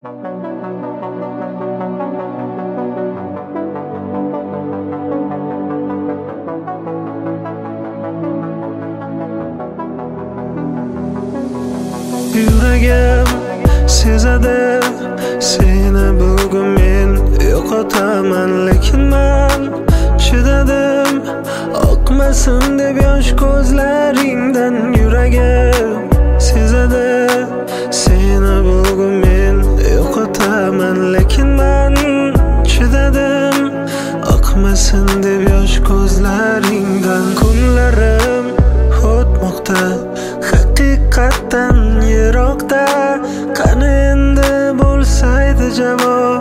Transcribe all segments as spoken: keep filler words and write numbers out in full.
Yuragim sezadi seni bugun men yo'qotaman, lekin men chidadim oqmasin deb yosh ko'zlaringdan. Yuragim sezadi seni bugun men yo'qotaman, lekin men chidadim oqmasin deb yosh ko'zlaringdan. Kunlarim o'tmoqda haqiqatdan yiroqda, qani endi bo'lsaydi javob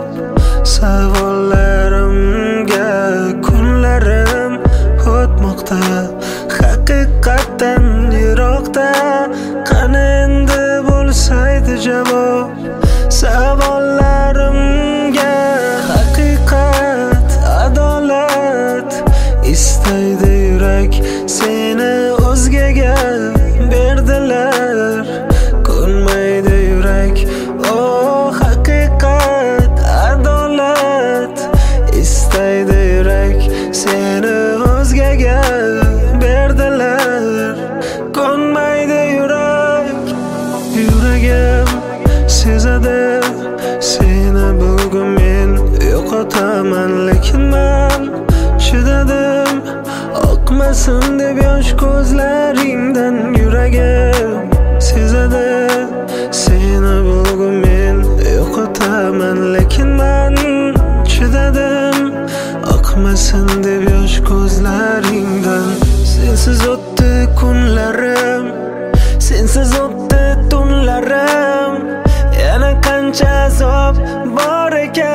savollarimga. Kunlarim o'tmoqda haqiqatdan yiroqda, qani endi bo'lsaydi javob savollarimga. Haqiqat, adolat istaydi yurak, seni o'zgaga berdilar, ko'nmaydi yurak. Oh, haqiqat, adolat istaydi yurak, seni o'zgaga berdilar, ko'nmaydi yurak. Yuragim sezadi seni bugun men yo'qotaman, lekin men chidadim oqmasin deb yosh ko'zlaringdan. Yuragim sezadi seni bugun men yo'qotaman, lekin men chidadim oqmasin deb yosh ko'zlaringdan. Sensiz o'tdi kunlarim, sensiz o'tdi tunlarim, yana qancha azob bor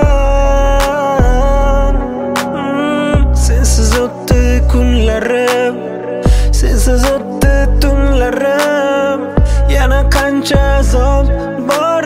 ekan. mm, Sensiz o'tdi kunlarim, sensiz o'tdi tunlarim, yana qancha azob bor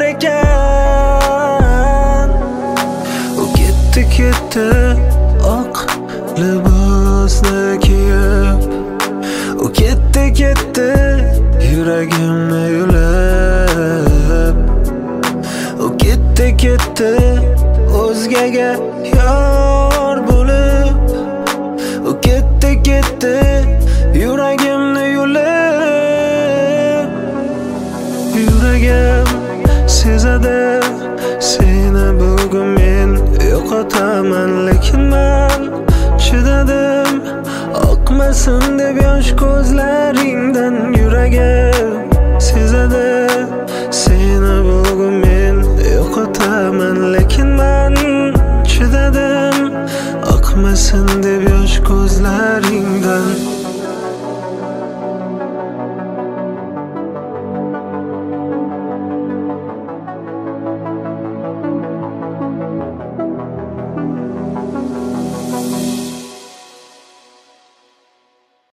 ekan. U ketdi ketdi oq libosni kiyib, u ketdi ketdi yuragimni yulib, u ketdi ketdi o'zgaga yor bo'lib, u ketdi ketdi yuragimni yulib. Yuragim sezadi seni bugun men yo'qotaman, lekin men chidadim oqmasin deb yosh ko'zlaringdan. Yuragim sezadi seni bugun men yo'qotaman, lekin men chidadim oqmasin deb yosh ko'zlaringdan.